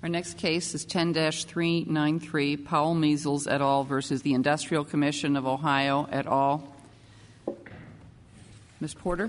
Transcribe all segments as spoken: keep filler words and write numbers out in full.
Our next case is ten dash three ninety-three, Powell Measles et al. Versus the Industrial Commission of Ohio et al. Miz Porter.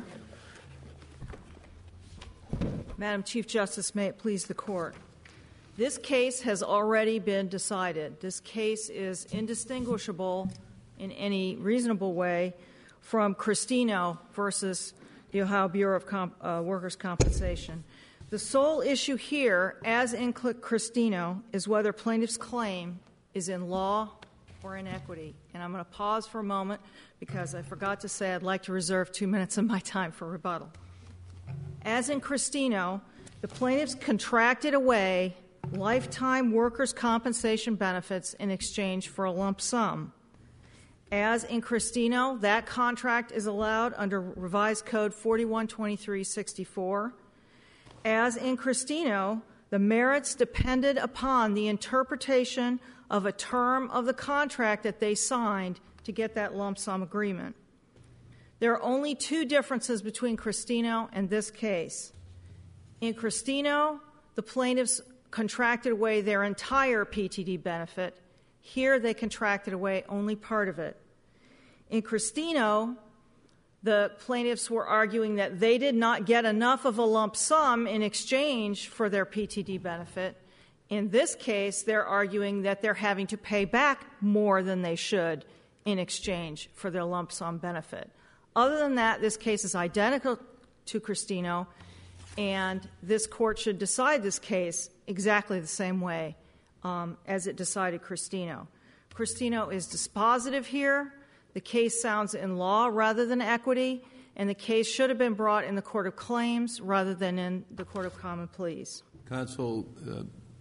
Madam Chief Justice, may it please the Court. This case has already been decided. This case is indistinguishable in any reasonable way from Cristino versus the Ohio Bureau of Comp- uh, Workers' Compensation. The sole issue here, as in Cristino, is whether plaintiff's claim is in law or in equity. And I'm going to pause for a moment because I forgot to say I'd like to reserve two minutes of my time for rebuttal. As in Cristino, the plaintiffs contracted away lifetime workers' compensation benefits in exchange for a lump sum. As in Cristino, that contract is allowed under Revised Code forty-one twenty-three sixty-four. As in Cristino, the merits depended upon the interpretation of a term of the contract that they signed to get that lump sum agreement. There are only two differences between Cristino and this case. In Cristino, the plaintiffs contracted away their entire P T D benefit. Here, they contracted away only part of it. In Cristino, the plaintiffs were arguing that they did not get enough of a lump sum in exchange for their P T D benefit. In this case, they're arguing that they're having to pay back more than they should in exchange for their lump sum benefit. Other than that, this case is identical to Cristino, and this Court should decide this case exactly the same way um, as it decided Cristino. Cristino is dispositive here. The case sounds in law rather than equity, and the case should have been brought in the Court of Claims rather than in the Court of Common Pleas. Counsel, uh,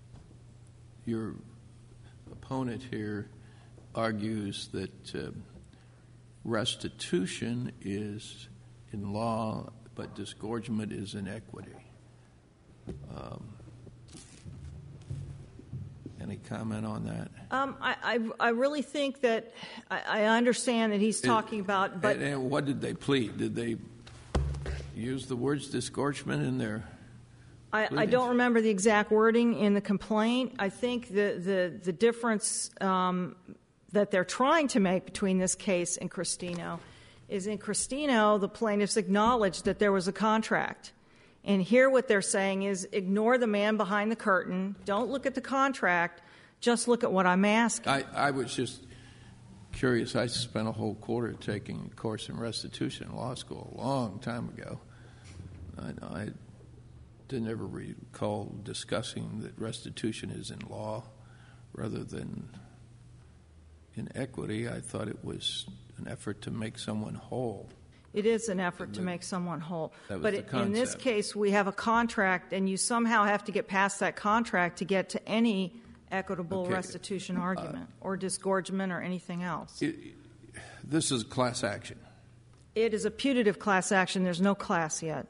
your opponent here argues that uh, restitution is in law, but disgorgement is in equity. Um, any comment on that? Um, I, I, I really think that I, I understand that he's talking it, about, but and, and what did they plead? Did they use the words disgorgement in their? I, I don't remember the exact wording in the complaint. I think the the the difference um, that they're trying to make between this case and Cristino is in Cristino, the plaintiffs acknowledged that there was a contract. And here what they're saying is ignore the man behind the curtain. Don't look at the contract. Just look at what I'm asking. I, I was just curious. I spent a whole quarter taking a course in restitution in law school a long time ago. I, I didn't ever recall discussing that restitution is in law rather than in equity. I thought it was an effort to make someone whole. It is an effort to make someone whole. That was but the it, concept. In this case, we have a contract, and you somehow have to get past that contract to get to any equitable okay. restitution argument uh, or disgorgement or anything else. It, this is class action. It is a putative class action. There's no class yet.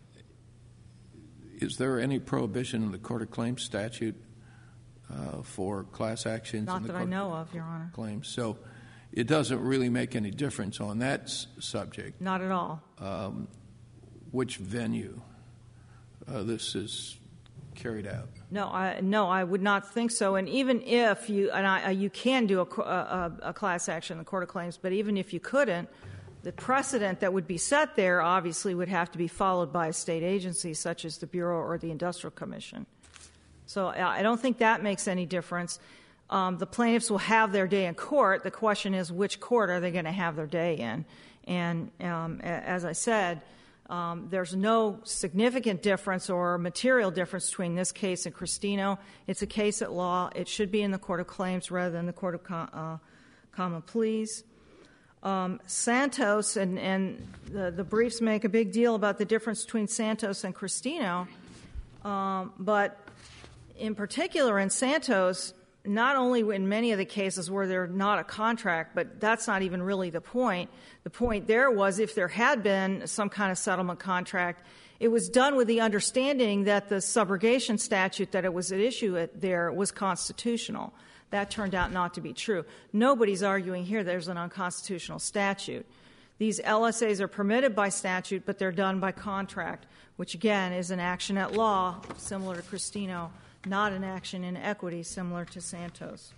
Is there any prohibition in the Court of Claims statute uh, for class actions? Not in the that Court I know of, Your Honor. Claims. So it doesn't really make any difference on that s- subject. Not at all. Um, which venue uh, this is carried out? No, I, no, I would not think so. And even if you, and I, you can do a, a, a class action in the Court of Claims, but even if you couldn't, the precedent that would be set there obviously would have to be followed by a state agency such as the Bureau or the Industrial Commission. So I don't think that makes any difference. Um, the plaintiffs will have their day in court. The question is, which court are they going to have their day in? And um, as I said, um, there's no significant difference or material difference between this case and Cristino. It's a case at law. It should be in the Court of Claims rather than the Court of Com- uh, Common Pleas. Um, Santos, and, and the, the briefs make a big deal about the difference between Santos and Cristino, um, but in particular in Santos, not only in many of the cases where there's not a contract, but that's not even really the point. The point there was if there had been some kind of settlement contract, it was done with the understanding that the subrogation statute that it was at issue at there was constitutional. That turned out not to be true. Nobody's arguing here there's an unconstitutional statute. These L S As are permitted by statute, but they're done by contract, which again is an action at law, similar to Cristino, not an action in equity, similar to Santos.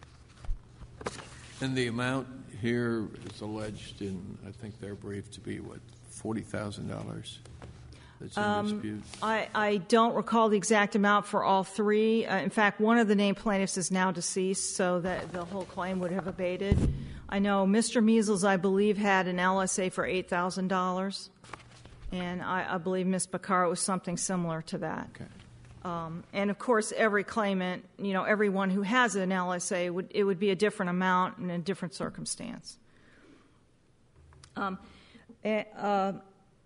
And the amount here is alleged in, I think, their brief to be, what, forty thousand dollars? That's in Um, dispute? I, I don't recall the exact amount for all three. Uh, in fact, one of the named plaintiffs is now deceased, so that the whole claim would have abated. I know Mister Measles, I believe, had an L S A for eight thousand dollars, and I, I believe Miz Baccara was something similar to that. Okay. Um, and, of course, every claimant, you know, everyone who has an L S A, would it would be a different amount and a different circumstance. Um, uh,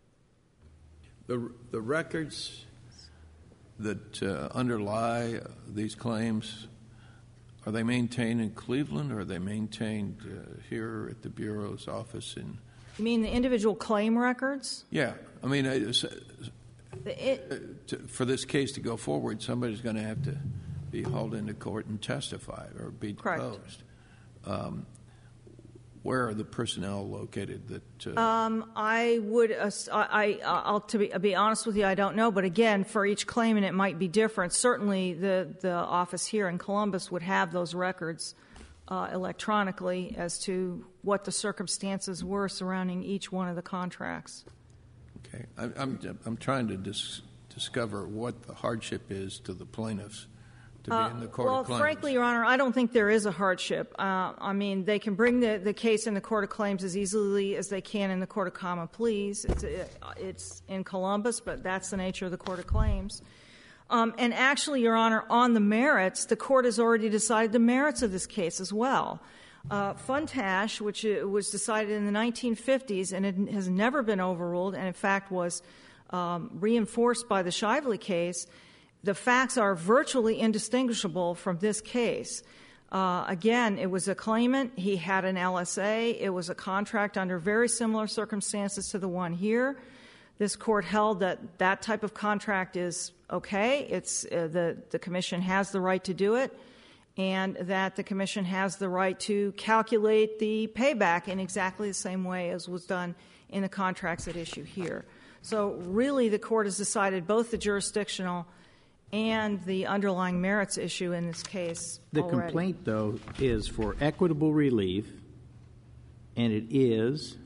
The, the records that uh, underlie these claims, are they maintained in Cleveland, or are they maintained uh, here at the Bureau's office in? you mean the individual claim records? Yeah, I mean, it's, The, it, to, for this case to go forward, somebody's going to have to be hauled into court and testify or be Correct. deposed. Um, where are the personnel located that? Uh, Um, I would, uh, I, I, I'll to be, be honest with you, I don't know. But again, for each claimant, it might be different. Certainly, the the office here in Columbus would have those records uh, electronically as to what the circumstances were surrounding each one of the contracts. okay, I, I'm I'm trying to dis- discover what the hardship is to the plaintiffs to be in the court well, of claims. frankly, Your Honor, I don't think there is a hardship. Uh, I mean, they can bring the, the case in the court of claims as easily as they can in the court of common pleas. It's, it's in Columbus, but that's the nature of the court of claims. Um, and actually, Your Honor, on the merits, the court has already decided the merits of this case as well. Uh, Funtash, which was decided in the nineteen fifties and it has never been overruled, and in fact was um, reinforced by the Shively case, the facts are virtually indistinguishable from this case. Uh, again, it was a claimant. He had an L S A. It was a contract under very similar circumstances to the one here. This court held that that type of contract is okay. It's uh, the, the commission has the right to do it, and that the commission has the right to calculate the payback in exactly the same way as was done in the contracts at issue here. So really the court has decided both the jurisdictional and the underlying merits issue in this case The already. complaint, though, is for equitable relief, and it is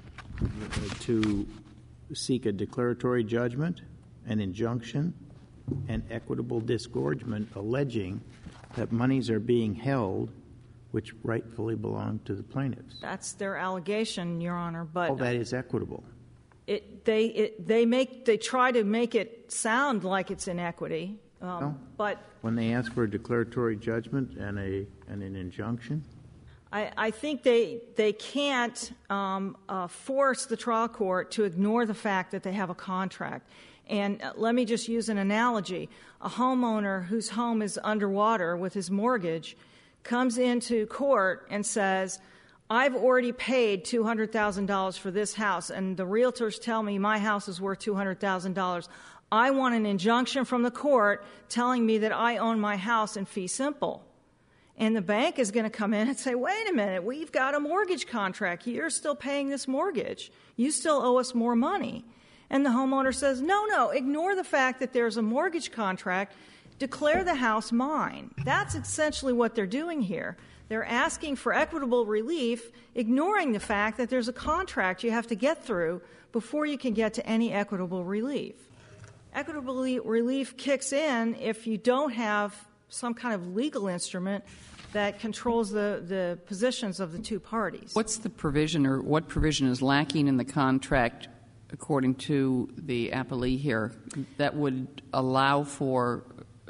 to seek a declaratory judgment, an injunction, and equitable disgorgement alleging that monies are being held which rightfully belong to the plaintiffs. That's their allegation, Your Honor, but All that is equitable. it, they it, they make they try to make it sound like it's inequity, um, No. but When they ask for a declaratory judgment and a and an injunction, I, I think they they can't um, uh, force the trial court to ignore the fact that they have a contract. And uh, let me just use an analogy: a homeowner whose home is underwater with his mortgage comes into court and says, I've already paid two hundred thousand dollars for this house, and the realtors tell me my house is worth two hundred thousand dollars. I want an injunction from the court telling me that I own my house in fee simple. And the bank is going to come in and say, wait a minute, we've got a mortgage contract. You're still paying this mortgage. You still owe us more money. And the homeowner says, no, no, ignore the fact that there's a mortgage contract. Declare the house mine. That's essentially what they're doing here. They're asking for equitable relief, ignoring the fact that there's a contract you have to get through before you can get to any equitable relief. Equitable relief kicks in if you don't have some kind of legal instrument that controls the, the positions of the two parties. What's the provision, or what provision is lacking in the contract, according to the appellee here, that would allow for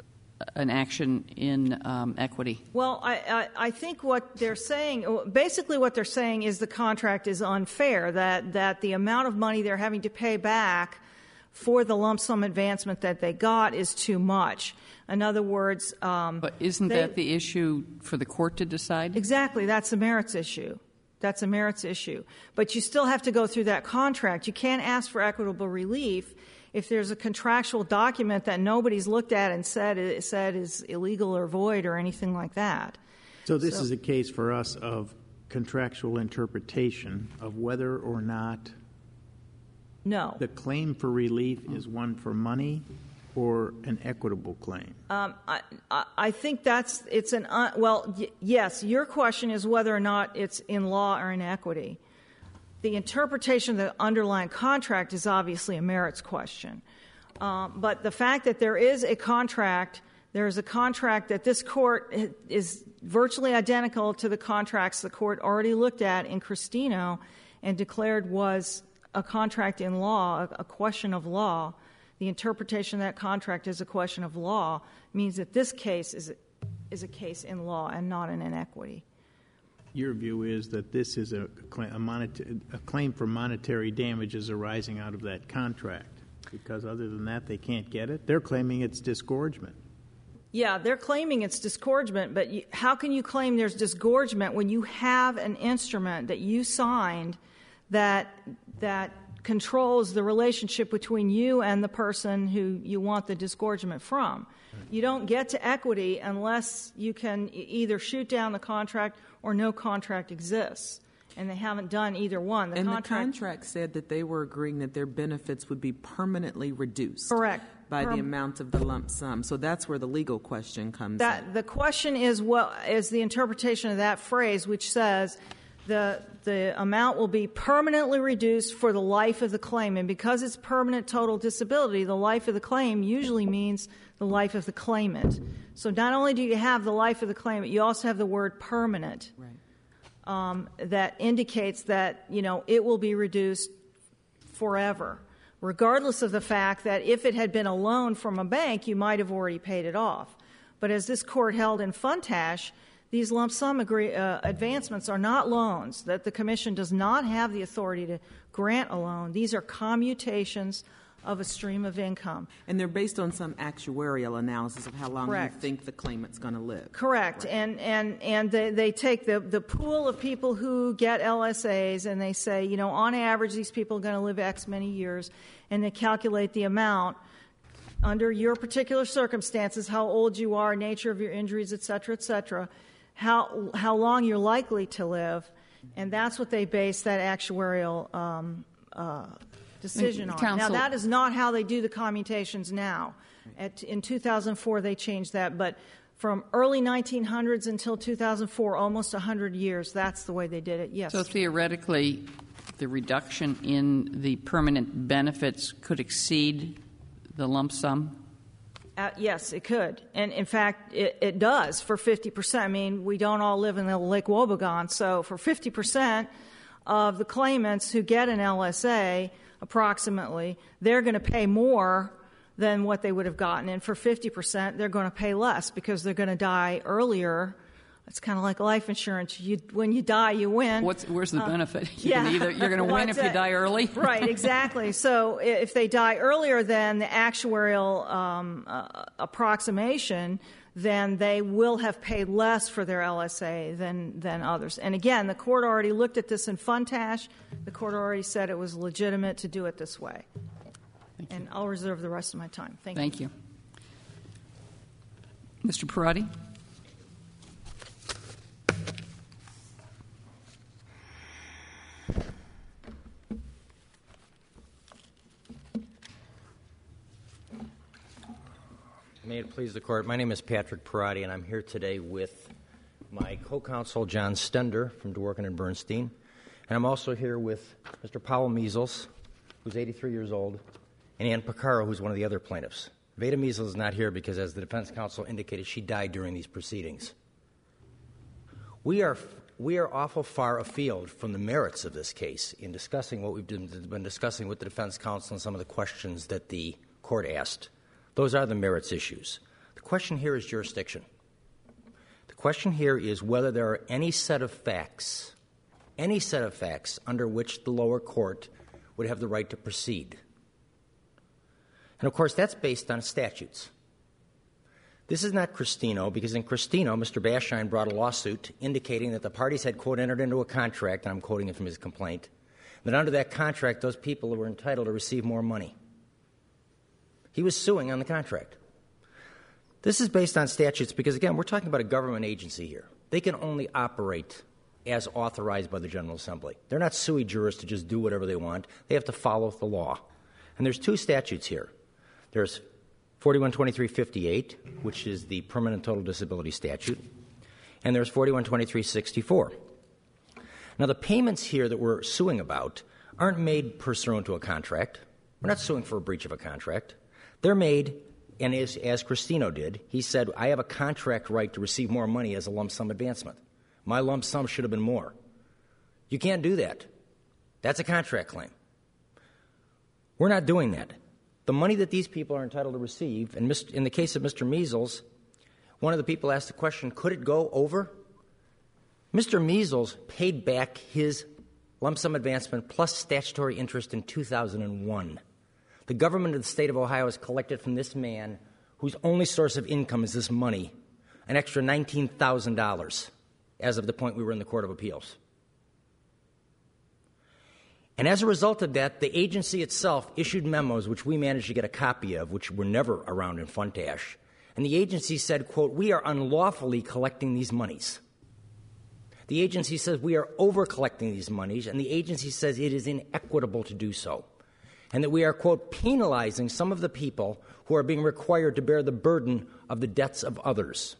an action in um, equity? Well, I, I, I think what they're saying, basically what they're saying is the contract is unfair, that, that the amount of money they're having to pay back for the lump sum advancement that they got is too much. In other words, um, But isn't they, that the issue for the court to decide? Exactly. That's a merits issue. That's a merits issue. But you still have to go through that contract. You can't ask for equitable relief if there's a contractual document that nobody's looked at and said said is illegal or void or anything like that. so this So- is a case for us of contractual interpretation of whether or not No. the claim for relief is one for money or an equitable claim? Um, I, I, I think that's, it's an, uh, well, y- yes, your question is whether or not it's in law or in equity. The interpretation of the underlying contract is obviously a merits question. Um, but the fact that there is a contract, there is a contract that this court is virtually identical to the contracts the court already looked at in Cristino and declared was a contract in law, a question of law. The interpretation of that contract as a question of law means that this case is, is a case in law and not in inequity. Your view is that this is a claim, a, moneta- a claim for monetary damages arising out of that contract, because other than that they can't get it? They're claiming it's disgorgement. Yeah, they're claiming it's disgorgement, but you, how can you claim there's disgorgement when you have an instrument that you signed that that controls the relationship between you and the person who you want the disgorgement from? You don't get to equity unless you can e- either shoot down the contract or no contract exists, and they haven't done either one. The and contract, the contract said that they were agreeing that their benefits would be permanently reduced. Correct. By Perm- the amount of the lump sum. So that's where the legal question comes that in. the question is what is the interpretation of that phrase, which says the the amount will be permanently reduced for the life of the claim, and because it's permanent total disability, the life of the claim usually means the life of the claimant. So not only do you have the life of the claimant, you also have the word permanent. Right. Um, that indicates that, you know, it will be reduced forever, regardless of the fact that if it had been a loan from a bank, you might have already paid it off. But as this court held in Funtash, these lump sum agree, uh, advancements are not loans, that the Commission does not have the authority to grant a loan. These are commutations of a stream of income. And they're based on some actuarial analysis of how long Correct. you think the claimant's going to live. Correct. Right. And and and they, they take the, the pool of people who get L S As and they say, you know, on average, these people are going to live X many years, and they calculate the amount under your particular circumstances, how old you are, nature of your injuries, et cetera, et cetera, how, how long you're likely to live, and that's what they base that actuarial um, uh, decision on. Counsel, now, that is not how they do the commutations now. At, in two thousand four, they changed that, but from early nineteen hundreds until two thousand four, almost one hundred years, that's the way they did it, yes. So theoretically, the reduction in the permanent benefits could exceed the lump sum? Uh, yes, it could. And, in fact, it, it does for fifty percent. I mean, we don't all live in the Lake Wobegon, so for fifty percent of the claimants who get an L S A, approximately, they're going to pay more than what they would have gotten. And for fifty percent, they're going to pay less because they're going to die earlier. It's kind of like life insurance. You, when you die, you win. What's, where's the Uh, benefit? You yeah. can either, you're going to win if you die early? Right, exactly. So if they die earlier than the actuarial um, uh, approximation, then they will have paid less for their L S A than, than others. And again, the court already looked at this in Funtash. The court already said it was legitimate to do it this way. And I'll reserve the rest of my time. Thank, Thank you. you. Mister Perotti? May it please the Court. My name is Patrick Perotti, and I'm here today with my co-counsel, John Stender from Dworkin and Bernstein. And I'm also here with Mister Powell Measles, who's eighty-three years old, and Ann Picaro, who's one of the other plaintiffs. Veda Measles is not here because, as the defense counsel indicated, she died during these proceedings. We are we are awful far afield from the merits of this case in discussing what we've been, been discussing with the defense counsel and some of the questions that the court asked. Those are the merits issues. The question here is jurisdiction. The question here is whether there are any set of facts, any set of facts under which the lower court would have the right to proceed. And, of course, that's based on statutes. This is not Cristino, because in Cristino, Mister Baschine brought a lawsuit indicating that the parties had, quote, entered into a contract, and I'm quoting it from his complaint, that under that contract, those people were entitled to receive more money. He was suing on the contract. This is based on statutes because, again, we're talking about a government agency here. They can only operate as authorized by the General Assembly. They're not sui juris to just do whatever they want. They have to follow the law. And there's two statutes here. There's forty-one twenty-three fifty-eight, which is the permanent total disability statute, and there's forty-one twenty-three sixty-four. Now, the payments here that we're suing about aren't made pursuant to a contract. We're not suing for a breach of a contract. They're made, and as, as Cristino did, he said, I have a contract right to receive more money as a lump sum advancement. My lump sum should have been more. You can't do that. That's a contract claim. We're not doing that. The money that these people are entitled to receive, and in the case of Mister Measles, one of the people asked the question, could it go over? Mister Measles paid back his lump sum advancement plus statutory interest in two thousand one. The government of the state of Ohio has collected from this man, whose only source of income is this money, an extra nineteen thousand dollars as of the point we were in the Court of Appeals. And as a result of that, the agency itself issued memos, which we managed to get a copy of, which were never around in Funtash. And the agency said, quote, we are unlawfully collecting these monies. The agency says we are over-collecting these monies, and the agency says it is inequitable to do so. And that we are, quote, penalizing some of the people who are being required to bear the burden of the debts of others.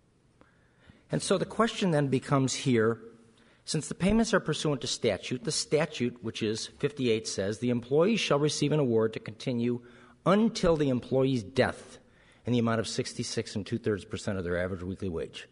And so the question then becomes here, since the payments are pursuant to statute, the statute, which is fifty-eight, says the employee shall receive an award to continue until the employee's death in the amount of sixty-six and two-thirds percent of their average weekly wage.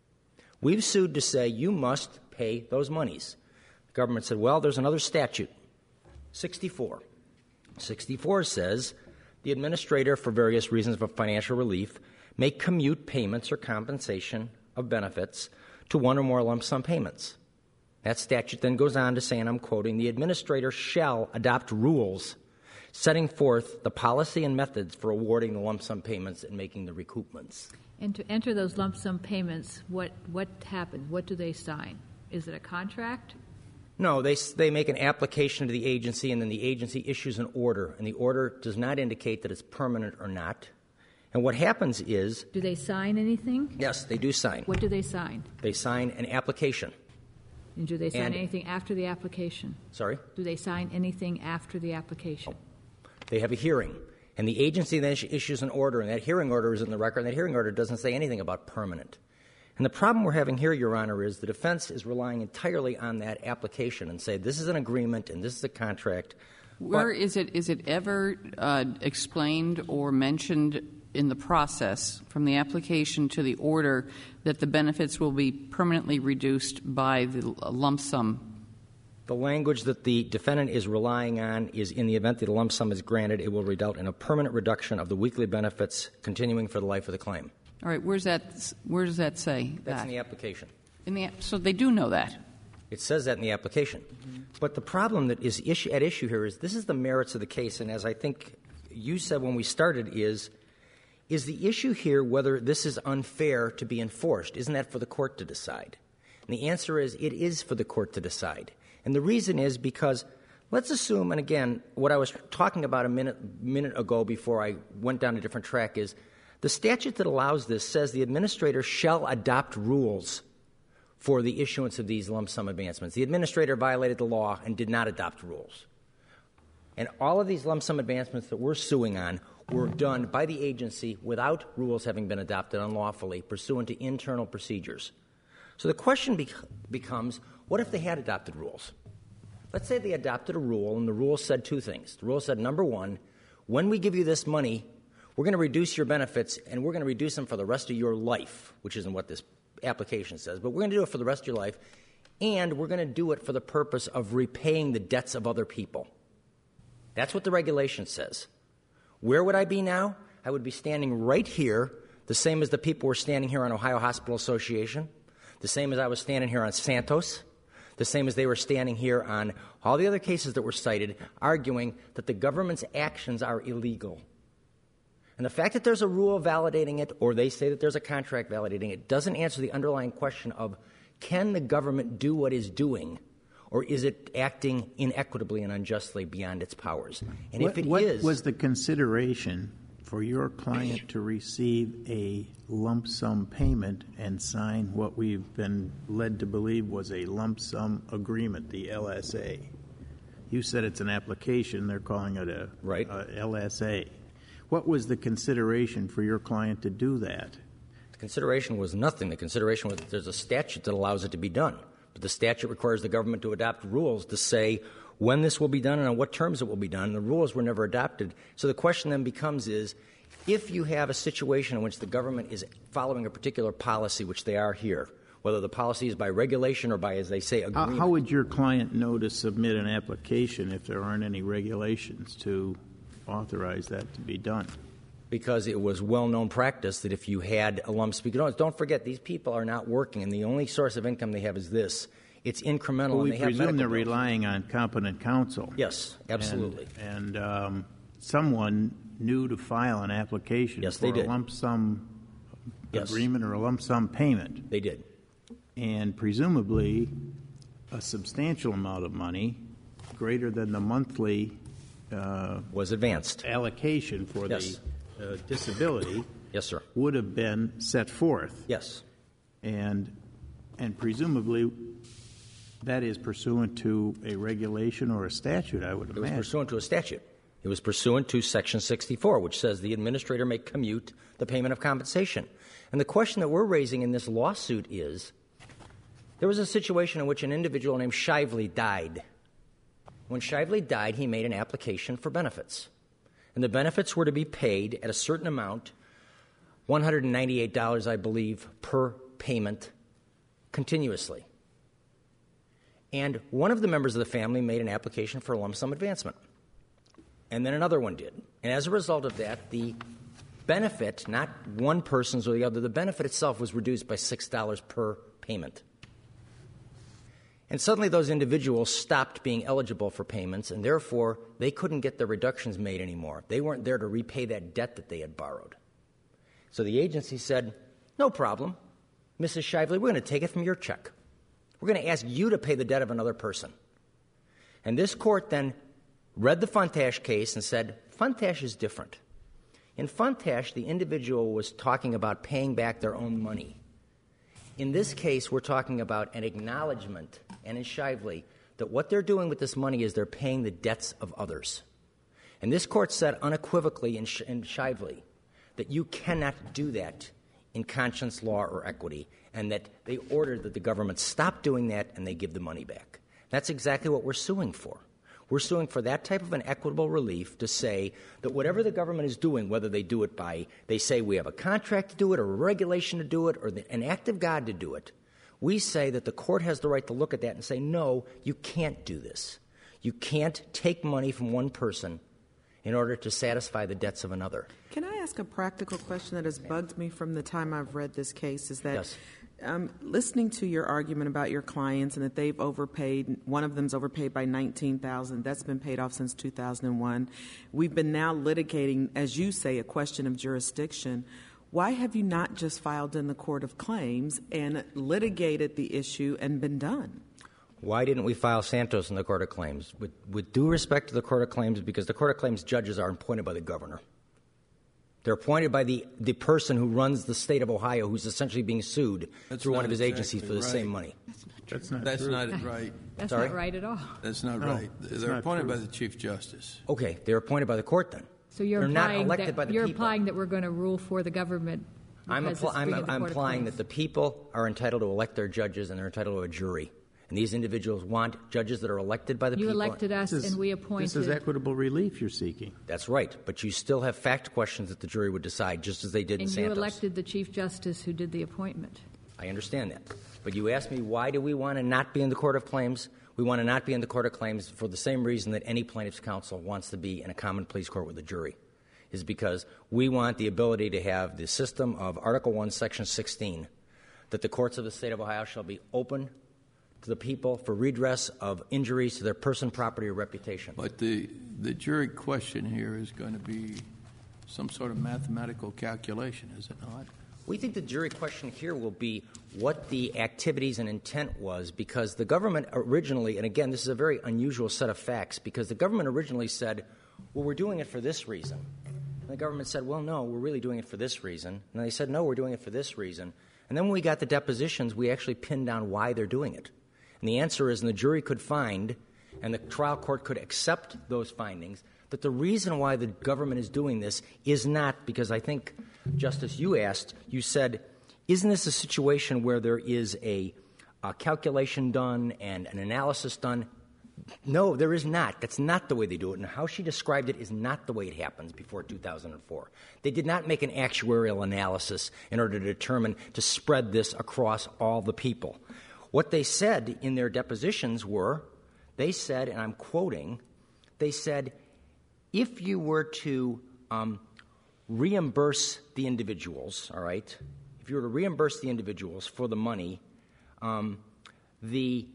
We've sued to say you must pay those monies. The government said, well, there's another statute, sixty-four. sixty-four says the administrator, for various reasons of financial relief, may commute payments or compensation of benefits to one or more lump sum payments. That statute then goes on to say, and I'm quoting, the administrator shall adopt rules setting forth the policy and methods for awarding the lump sum payments and making the recoupments. And to enter those lump sum payments, what, what happens? What do they sign? Is it a contract? No, they, they make an application to the agency, and then the agency issues an order, and the order does not indicate that it's permanent or not. And what happens is... Do they sign anything? Yes, they do sign. What do they sign? They sign an application. And do they sign and, anything after the application? Sorry? Do they sign anything after the application? Oh. They have a hearing, and the agency then issues an order, and that hearing order is in the record, and that hearing order doesn't say anything about permanent. And the problem we're having here, Your Honor, is the defense is relying entirely on that application and say this is an agreement and this is a contract. Where is it? Is it ever uh, explained or mentioned in the process, from the application to the order, that the benefits will be permanently reduced by the lump sum? The language that the defendant is relying on is, in the event that a lump sum is granted, it will result in a permanent reduction of the weekly benefits continuing for the life of the claim. All right. Where's that? Where does that say That's that? in the application. In the so they do know that. It says that in the application. Mm-hmm. But the problem that is issue, at issue here is this is the merits of the case, and as I think you said when we started, is is the issue here whether this is unfair to be enforced? Isn't that for the court to decide? And the answer is it is for the court to decide. And the reason is because let's assume, and again, what I was talking about a minute minute ago before I went down a different track is the statute that allows this says the administrator shall adopt rules for the issuance of these lump sum advancements. The administrator violated the law and did not adopt rules. And all of these lump sum advancements that we're suing on were done by the agency without rules having been adopted unlawfully pursuant to internal procedures. So the question be- becomes, what if they had adopted rules? Let's say they adopted a rule, and the rule said two things. The rule said, number one, when we give you this money, we're going to reduce your benefits, and we're going to reduce them for the rest of your life, which isn't what this application says, but we're going to do it for the rest of your life, and we're going to do it for the purpose of repaying the debts of other people. That's what the regulation says. Where would I be now? I would be standing right here, the same as the people were standing here on Ohio Hospital Association, the same as I was standing here on Santos, the same as they were standing here on all the other cases that were cited, arguing that the government's actions are illegal. And the fact that there's a rule validating it, or they say that there's a contract validating it, doesn't answer the underlying question of, can the government do what it's doing, or is it acting inequitably and unjustly beyond its powers? And what, if it what is... was the consideration for your client to receive a lump sum payment and sign what we've been led to believe was a lump sum agreement, the L S A. You said it's an application. They're calling it a, right. a L S A. What was the consideration for your client to do that? The consideration was nothing. The consideration was that there's a statute that allows it to be done. But the statute requires the government to adopt rules to say when this will be done and on what terms it will be done. The rules were never adopted. So the question then becomes is, if you have a situation in which the government is following a particular policy, which they are here, whether the policy is by regulation or by, as they say, agreement. How, how would your client know to submit an application if there aren't any regulations to authorize that to be done? Because it was well-known practice that if you had a lump sum, don't, don't forget, these people are not working, and the only source of income they have is this. It's incremental, well, and we they have presume medical they're bills. relying on competent counsel. Yes, absolutely. And, and um, someone knew to file an application Yes, for they did. a lump sum Yes. agreement or a lump sum payment. They did. And presumably a substantial amount of money, greater than the monthly uh, Was advanced. allocation for Yes. the uh, disability, Yes, sir. would have been set forth. Yes. And and presumably that is pursuant to a regulation or a statute, I would It was imagine. pursuant to a statute. It was pursuant to Section sixty-four, which says the administrator may commute the payment of compensation. And the question that we're raising in this lawsuit is, there was a situation in which an individual named Shively died. When Shively died, he made an application for benefits. And the benefits were to be paid at a certain amount, one hundred ninety-eight dollars, I believe, per payment, continuously. And one of the members of the family made an application for a lump sum advancement. And then another one did. And as a result of that, the benefit, not one person's or the other, the benefit itself was reduced by six dollars per payment. And suddenly those individuals stopped being eligible for payments, and therefore they couldn't get the reductions made anymore. They weren't there to repay that debt that they had borrowed. So the agency said, no problem, Missus Shively, we're going to take it from your check. We're going to ask you to pay the debt of another person. And this court then read the Funtash case and said, Funtash is different. In Funtash, the individual was talking about paying back their own money. In this case, we're talking about an acknowledgement, and in Shively, that what they're doing with this money is they're paying the debts of others. And this court said unequivocally in, Sh- in Shively that you cannot do that in conscience law or equity, and that they ordered that the government stop doing that and they give the money back. That's exactly what we're suing for. We're suing for that type of an equitable relief to say that whatever the government is doing, whether they do it by, they say we have a contract to do it or a regulation to do it or the, an act of God to do it, we say that the court has the right to look at that and say, no, you can't do this. You can't take money from one person in order to satisfy the debts of another. Can I ask a practical question that has bugged me from the time I've read this case? Is that Yes. um, listening to your argument about your clients and that they've overpaid, one of them's overpaid by nineteen thousand dollars. That's been paid off since two thousand one. We've been now litigating, as you say, a question of jurisdiction. Why have you not just filed in the Court of Claims and litigated the issue and been done? Why didn't we file Santos in the Court of Claims? With, with due respect to the Court of Claims, because the Court of Claims judges are appointed by the governor. They're appointed by the, the person who runs the state of Ohio, who's essentially being sued That's through one not of his exactly agencies for the right. same money. That's not That's true. not right. That's Sorry? not right at all. That's not No, right. it's They're not appointed true. by the Chief Justice. Okay, they're appointed by the court then. So you're They're not implying elected that, by the you're people. implying that we're going to rule for the government. I'm, because appl- it's I'm, being at the I'm Court of implying Claims. that the people are entitled to elect their judges and they're entitled to a jury. And these individuals want judges that are elected by the You people. elected us, This is- and we appointed. This is equitable relief you're seeking. That's right. But you still have fact questions that the jury would decide, just as they did in and you Santos. elected the Chief Justice who did the appointment. I understand that. But you asked me, why do we want to not be in the Court of Claims? We want to not be in the Court of Claims for the same reason that any plaintiff's counsel wants to be in a common pleas court with a jury, is because we want the ability to have the system of Article one, Section sixteen, that the courts of the state of Ohio shall be open to the people for redress of injuries to their person, property, or reputation. But the, the jury question here is going to be some sort of mathematical calculation, is it not? We think the jury question here will be what the activities and intent was, because the government originally, and again, this is a very unusual set of facts, because the government originally said, well, we're doing it for this reason. And the government said, well, no, we're really doing it for this reason. And they said, no, we're doing it for this reason. And then when we got the depositions, we actually pinned down why they're doing it. And the answer is, and the jury could find, and the trial court could accept those findings, that the reason why the government is doing this is not because I think, Justice, you asked, you said, isn't this a situation where there is a, a calculation done and an analysis done? No, there is not. That's not the way they do it. And how she described it is not the way it happens before two thousand four. They did not make an actuarial analysis in order to determine to spread this across all the people. What they said in their depositions were, they said, and I'm quoting, they said, if you were to um, reimburse the individuals, all right, if you were to reimburse the individuals for the money, um, the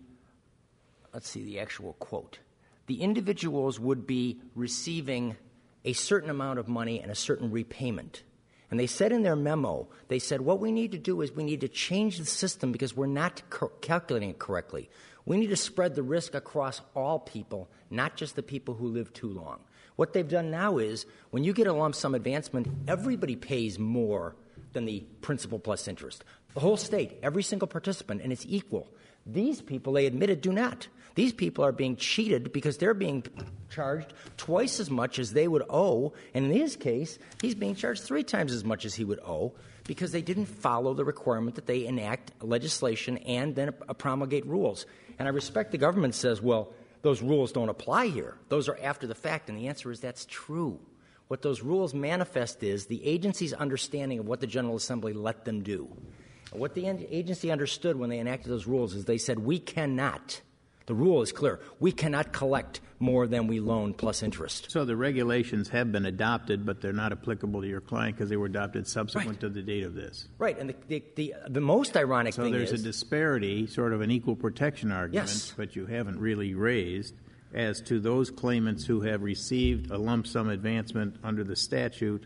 let's see the actual quote. The individuals would be receiving a certain amount of money and a certain repayment. And they said in their memo, they said, what we need to do is we need to change the system because we're not co- calculating it correctly. We need to spread the risk across all people, not just the people who live too long. What they've done now is when you get a lump sum advancement, everybody pays more than the principal plus interest. The whole state, every single participant, and it's equal. These people, they admitted, do not. These people are being cheated because they're being charged twice as much as they would owe. And in his case, he's being charged three times as much as he would owe because they didn't follow the requirement that they enact legislation and then promulgate rules. And I respect the government says, well, those rules don't apply here. Those are after the fact. And the answer is that's true. What those rules manifest is the agency's understanding of what the General Assembly let them do. What the agency understood when they enacted those rules is they said, we cannot, the rule is clear, we cannot collect more than we loan plus interest. So the regulations have been adopted, but they're not applicable to your client because they were adopted subsequent right. to the date of this. Right. And the, the, the, the most ironic so thing is... So there's a disparity, sort of an equal protection argument, yes. but you haven't really raised, as to those claimants who have received a lump sum advancement under the statute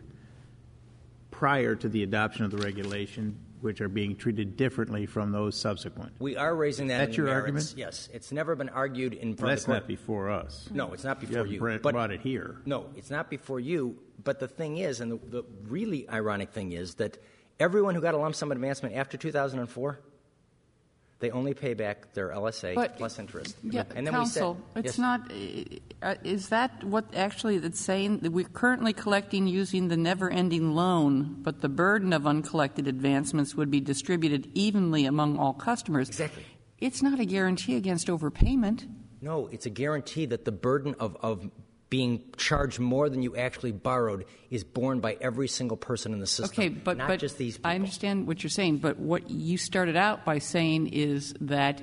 prior to the adoption of the regulation, which are being treated differently from those subsequent. We are raising that. That's in your merits. argument? Yes. It's never been argued in front well, of that's the court. not before us. No, it's not before you. you. Haven't but, brought it here. No, it's not before you. But the thing is, and the, the really ironic thing is that everyone who got a lump sum advancement after two thousand four, they only pay back their L S A but, plus interest. Yeah, and then counsel, we said, it's yes. not. Uh, is that what actually it's saying? That we're currently collecting using the never-ending loan, but the burden of uncollected advancements would be distributed evenly among all customers. Exactly. It's not a guarantee against overpayment. No, it's a guarantee that the burden of, of being charged more than you actually borrowed is borne by every single person in the system, okay, but, not but just these people. I understand what you're saying, but what you started out by saying is that,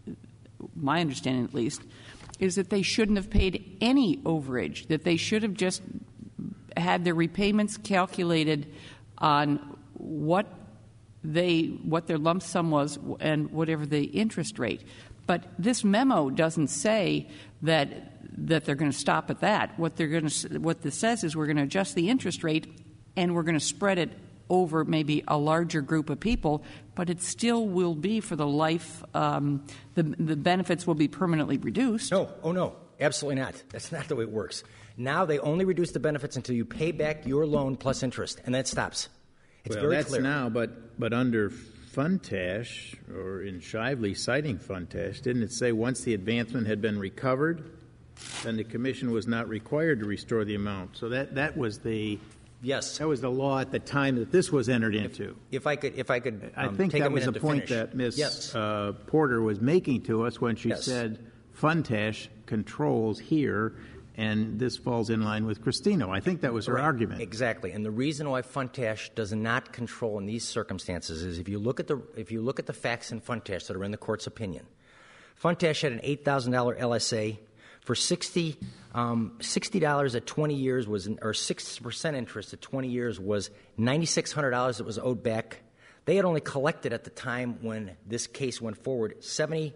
my understanding at least, is that they shouldn't have paid any overage, that they should have just had their repayments calculated on what they what their lump sum was and whatever the interest rate. But this memo doesn't say that that they're going to stop at that. What they're going to what this says is we're going to adjust the interest rate and we're going to spread it over maybe a larger group of people, but it still will be for the life. Um, the the benefits will be permanently reduced. No, oh no, absolutely not. That's not the way it works. Now they only reduce the benefits until you pay back your loan plus interest, and that stops. It's well, very that's clear. now, but but under Funtash, or in Shively citing Funtash, didn't it say once the advancement had been recovered, then the commission was not required to restore the amount? So that, that was the yes, that was the law at the time that this was entered into. If, if I could, if I could, um, I think take that a was minute the to point finish. that Miz Yes. Uh, Porter was making to us when she Yes. said Funtash controls here, and this falls in line with Cristino. I think that was her Right. argument. Exactly. And the reason why Funtash does not control in these circumstances is if you look at the if you look at the facts in Funtash that are in the court's opinion, Funtash had an eight thousand dollar L S A for sixty um, sixty dollars at twenty years was or six percent interest at twenty years was ninety six hundred dollars that was owed back. They had only collected at the time when this case went forward seventy.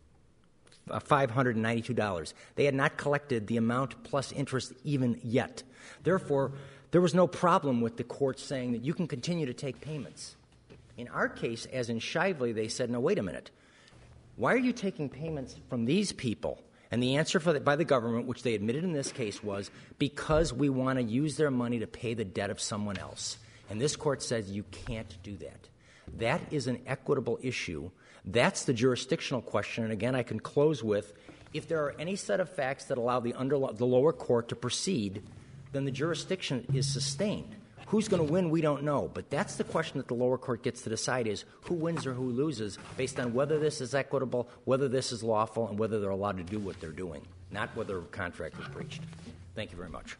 five hundred ninety-two dollars. They had not collected the amount plus interest even yet. Therefore, there was no problem with the court saying that you can continue to take payments. In our case, as in Shively, they said, no, wait a minute. Why are you taking payments from these people And the answer for the, by the government, which they admitted in this case, was because we want to use their money to pay the debt of someone else. And this court says you can't do that. That is an equitable issue. That's the jurisdictional question. And again, I can close with, if there are any set of facts that allow the, underlo- the lower court to proceed, then the jurisdiction is sustained. Who's going to win, we don't know. But that's the question that the lower court gets to decide, is who wins or who loses based on whether this is equitable, whether this is lawful, and whether they're allowed to do what they're doing, not whether a contract was breached. Thank you very much.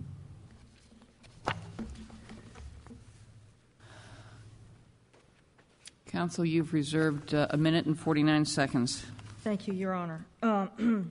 Counsel, you've reserved uh, a minute and forty-nine seconds. Thank you, Your Honor. Um,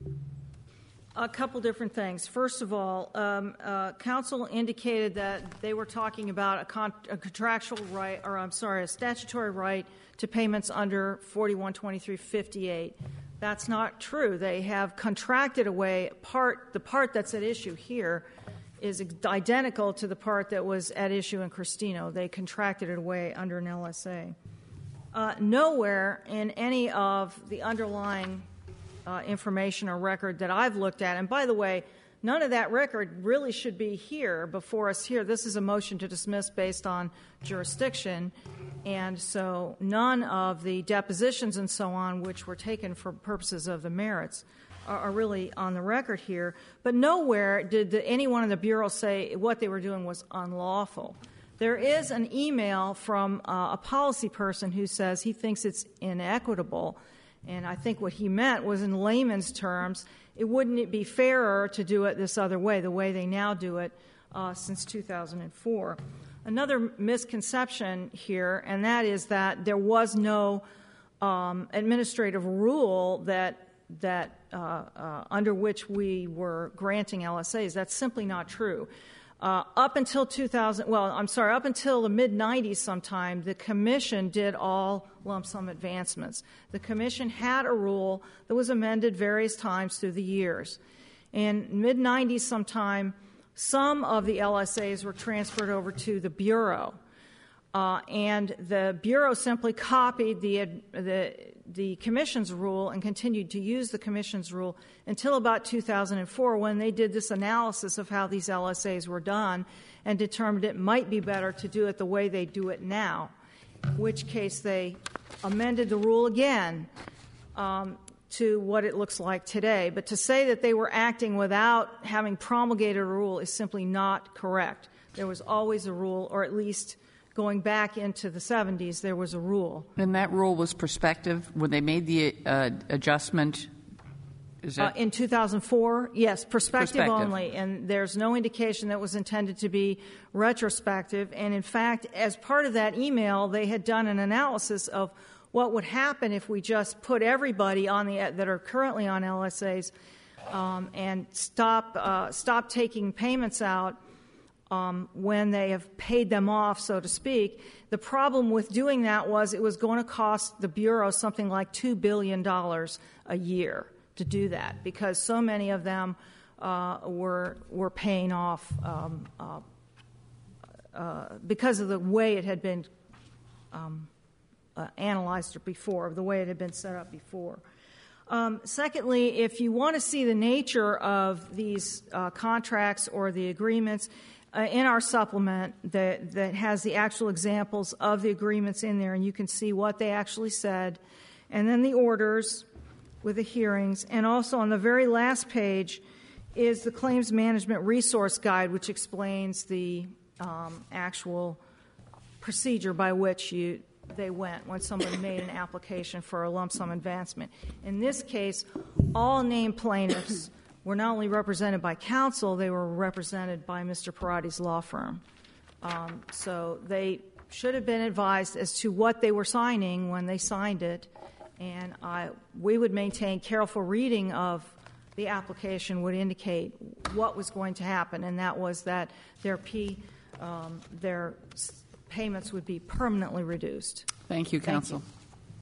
a couple different things. First of all, um, uh, counsel indicated that they were talking about a, con- a contractual right, or I'm sorry, a statutory right to payments under forty-one twenty-three fifty-eight. That's not true. They have contracted away part. The part that's at issue here is identical to the part that was at issue in Cristino. They contracted it away under an L S A. Uh, nowhere in any of the underlying uh, information or record that I've looked at, and by the way, none of that record really should be here before us here. This is a motion to dismiss based on jurisdiction, and so none of the depositions and so on, which were taken for purposes of the merits, are, are really on the record here. But nowhere did the, anyone in the Bureau say what they were doing was unlawful. There is an email from uh, a policy person who says he thinks it's inequitable, and I think what he meant was, in layman's terms, it wouldn't it be fairer to do it this other way, the way they now do it uh, since two thousand four. Another misconception here, and that is that there was no um, administrative rule that that uh, uh, under which we were granting L S As. That's simply not true. Uh, up until two thousand, well, I'm sorry, up until the mid nineties sometime, the Commission did all lump sum advancements. The Commission had a rule that was amended various times through the years. In mid nineties sometime, some of the L S As were transferred over to the Bureau. Uh, and the Bureau simply copied the, the the Commission's rule and continued to use the Commission's rule until about two thousand four, when they did this analysis of how these L S As were done and determined it might be better to do it the way they do it now, in which case they amended the rule again um, to what it looks like today. But to say that they were acting without having promulgated a rule is simply not correct. There was always a rule, or at least going back into the seventies, there was a rule. And that rule was prospective when they made the uh, adjustment? Is that uh, in two thousand four, yes, prospective, prospective only. And there's no indication that was intended to be retrospective. And in fact, as part of that email, they had done an analysis of what would happen if we just put everybody on the that are currently on L S As um, and stop uh, stop taking payments out Um, when they have paid them off, so to speak. The problem with doing that was it was going to cost the Bureau something like two billion dollars a year to do that, because so many of them uh, were were paying off um, uh, uh, because of the way it had been um, uh, analyzed before, the way it had been set up before. Um, secondly, if you want to see the nature of these uh, contracts or the agreements, Uh, in our supplement that, that has the actual examples of the agreements in there, and you can see what they actually said, and then the orders with the hearings. And also on the very last page is the Claims Management Resource Guide, which explains the um, actual procedure by which you they went when somebody made an application for a lump sum advancement. In this case, all named plaintiffs were not only represented by counsel, they were represented by Mister Parati's law firm. Um, so they should have been advised as to what they were signing when they signed it, and I, we would maintain careful reading of the application would indicate what was going to happen, and that was that their P, um, their payments would be permanently reduced. Thank you, Thank counsel. you.